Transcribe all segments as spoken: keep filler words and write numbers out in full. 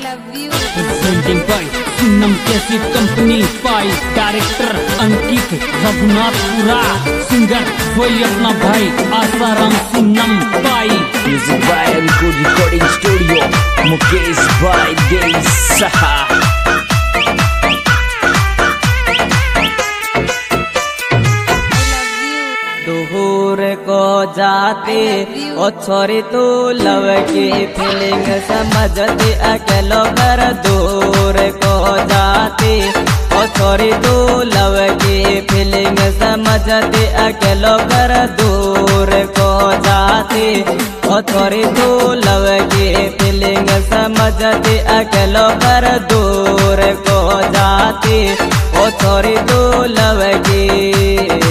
Presenting by Sunnam cassette company by director Ankit Raghunathpura, singer वही अपना भाई आसाराम सुन्नम बाई, music by record recording studio Mukesh by दिल सहा। दूर को जाते ओ छोरी तू लव की फीलिंग समझती अकेलो कर दूर को जाते ओ छोरी तू लव की फीलिंग समझती अकेलो कर दूर को जाते ओ छोरी तू लव की फीलिंग समझती अकेलो कर दूर को जाती ओ छोरी तू लव की।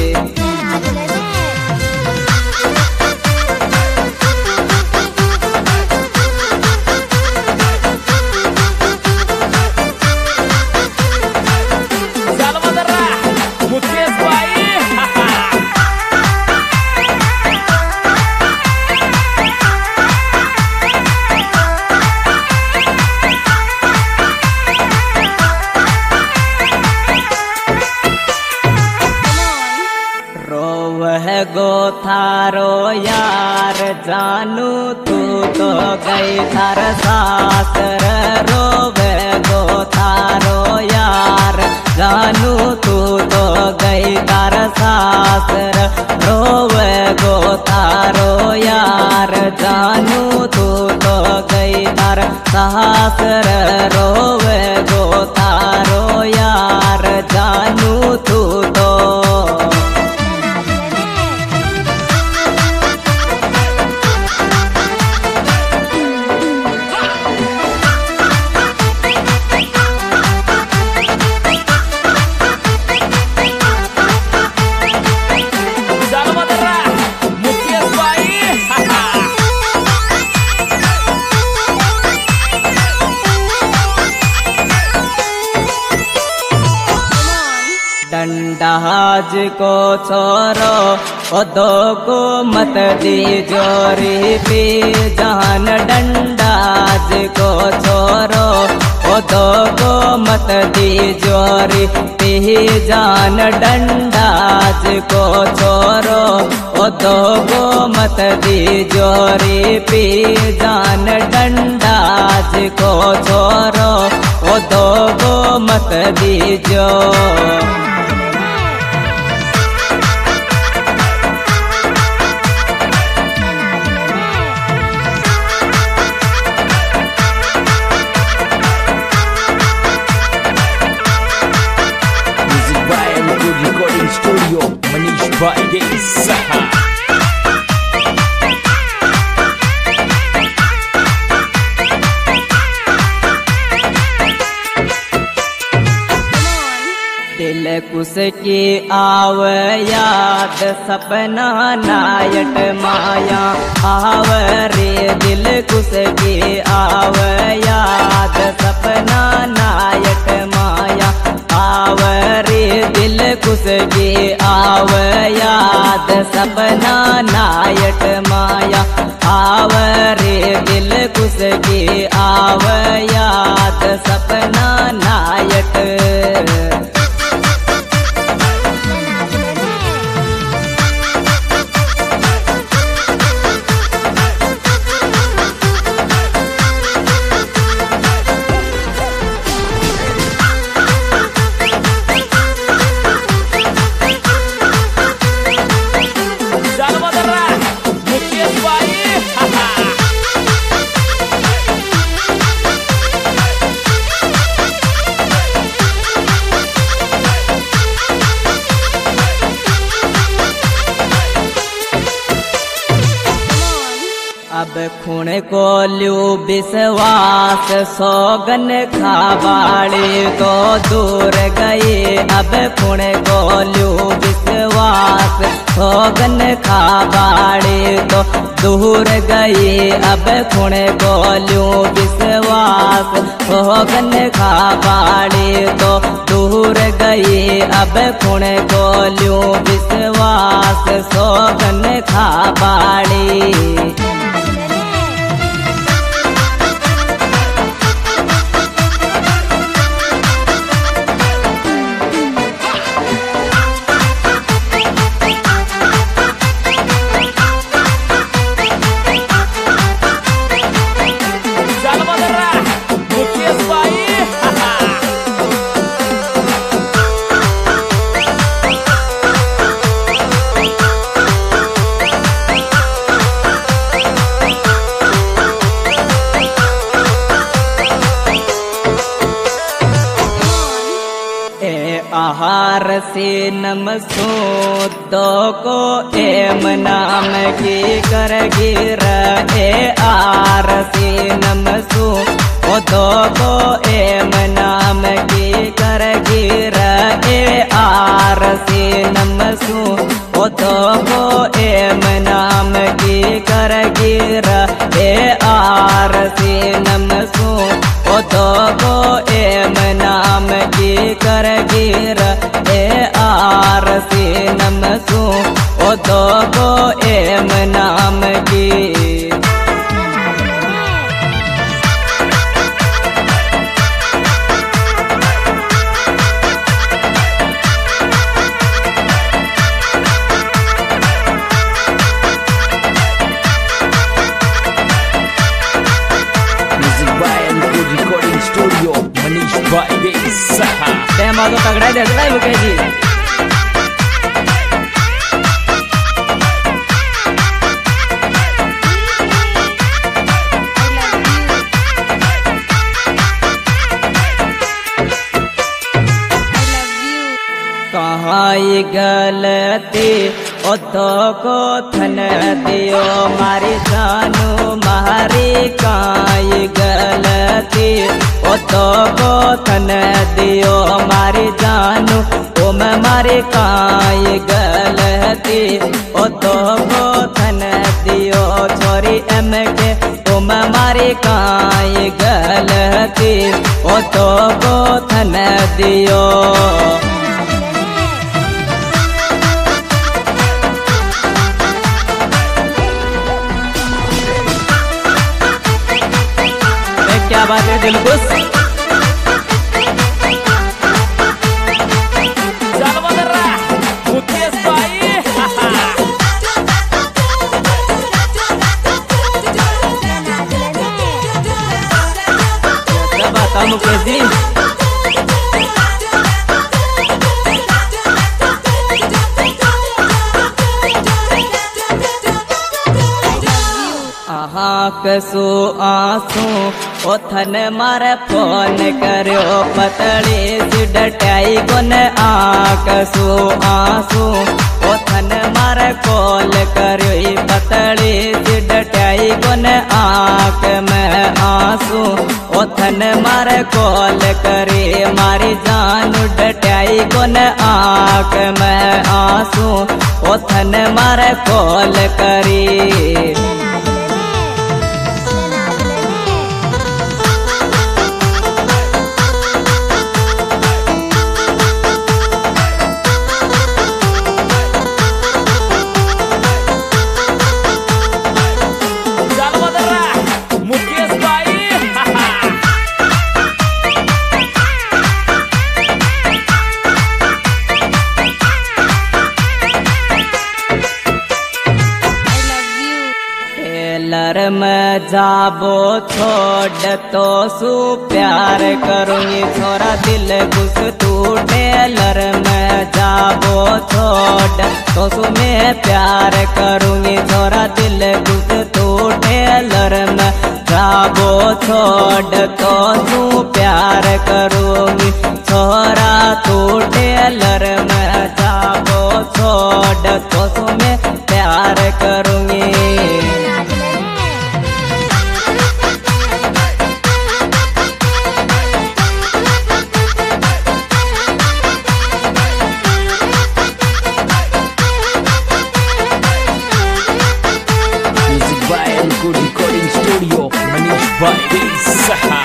गो थारो यार जानू तू तो गई थार सासर रोवे गो थारो यार जानू तू तो गई थार सासर रोवे गो थारो यार जानू तू तो गई थार सासर रोवे गो थारो यार जानू तू तो। डंडाज को छोरो ओ दो को मत दी जोरी पी जान डंडाज को छोरो ओ दो को मत दी जोरी पी जान डंडाज को छोरो ओ दो को मत दी जोरी पी जान डंडाज को छोरो ओ दो को मत दी जो। स्टूडियो मनीष बाय दिल सहा। दिल कुस की आव याद सपना नायट माया आव रे दिल कुस की आव याद सपना नायट माया आव रे दिल कुस की आव याद सपना नायट माया आव रे दिल कुस की आव याद सपना नायट। अब खूण को ल्यू विश्वास सोगन खाबाड़े तो दूर गए अब खूण को ल्यू विश्वास सोगन खाबाड़े तो दूर गए अब खूण को ल्यू विश्वास सोगन खाबाड़े तो दूर गए अब खूण को ल्यू विश्वास सोगन खाबाड़े। से नमसो दो को एम नाम की कर गिर ए आर से नमसो ओ दो को एम नाम की कर गिर ए आर से नमसो ओ दो को एम नाम की कर गिर ए आर से नमसो ओ दो को एम नाम की कर गिर ए आर से नमसो ओ दो को एम नाम की तेमा तो तगड़ा दे दे मुकेश जी। कहाँ ये गलती ओ तो को थन दियो मारी जानू मारी कहाँ ये गलती ओ तो को थन दियो मारी जानू ओ मैं मारी कहाँ ये गलती ओ तो को थन दियो छोरी एम के ओ मैं मारी कहाँ ये गलती ओ तो को थन दियो क्या बात है दिलखुश क्या बात है मुकेश जी। कसो आंसू ओ थन मारे फोन करो पतली सी डटाई गुन आकसो आंसू ओ थन मारे कॉल करो पतली सी डटाई गुन आक में आंसू ओ थन मारे कॉल करे मारी जान डटाई गुन आक में आंसू ओ थन मारे कॉल करी में जाबो छोड़ तो सु प्यार करूंगी छोरा दिल घुस तू टेलर में जाबो छोड़ तो सु मैं प्यार करूंगी छोरा दिल घुस तू टेलर में जाबो छोड़ तो सु प्यार करूंगी छोरा तू टेलर में जाबो छोड़ तो सु मैं प्यार करूंगी recording studio Manish Bhai Saha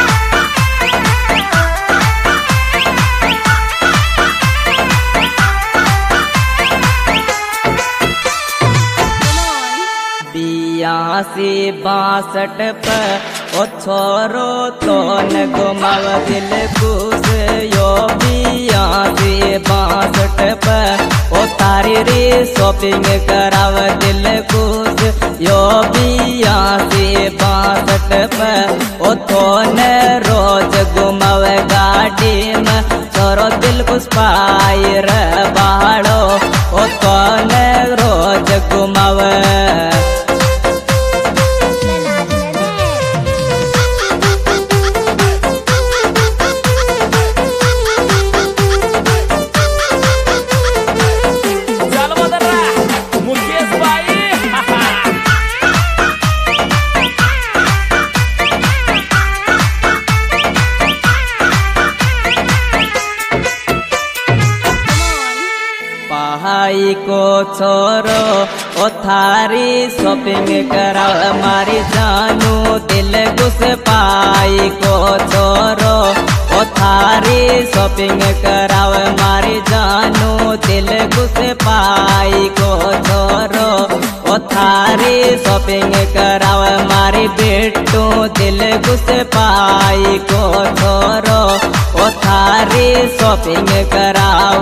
बियासी बासठ पर ओ छोरो तो न घुमाव दिल खुश यो बियासी बासठ पर ओ तारी रे शॉपिंग कराव दिल खुश यो बियासी बासठ पर ओ तो न रोज घुमाव गाड़ी में छोरो दिल खुश पाई रे बाड़ो ओ तो न रोज घुमाव छोरो ओ थारी शॉपिंग कराव मारी जानू दिल घुस पाई को छोरो ओ थारी शॉपिंग कराव मारी जानू दिल घुस पाई को छोरो ओ थारी शॉपिंग कराव मारी बेटू दिल घुस पाई को छोरो ओ थारी शॉपिंग कराव।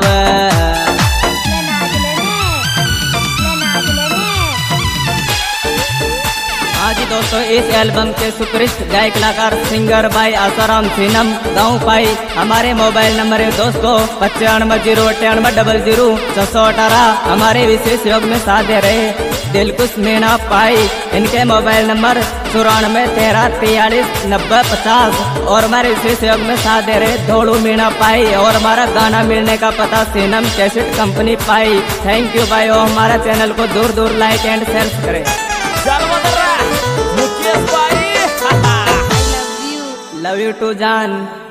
आज दोस्तों इस एल्बम के सुपरहिट गायक कलाकार सिंगर भाई आसाराम सिनम गाँव पाई। हमारे मोबाइल नंबर है दोस्तों पचानवे जीरो अठानवे डबल जीरो छह सौ अठारह। हमारे विशेष योग में साथ दे रहे दिलकुश मीणा पाई। इनके मोबाइल नंबर चौरानवे तेरह तियालीस नब्बे पचास और हमारे विशेष योग में साथ दे रहे धोड़ू मीणा पाई। और हमारा गाना मिलने का पता सिनम कैसेट कंपनी पाई। थैंक यू भाई और हमारा चैनल को दूर दूर लाइक एंड शेयर करें। मुकेश भाई लव यू टू जान।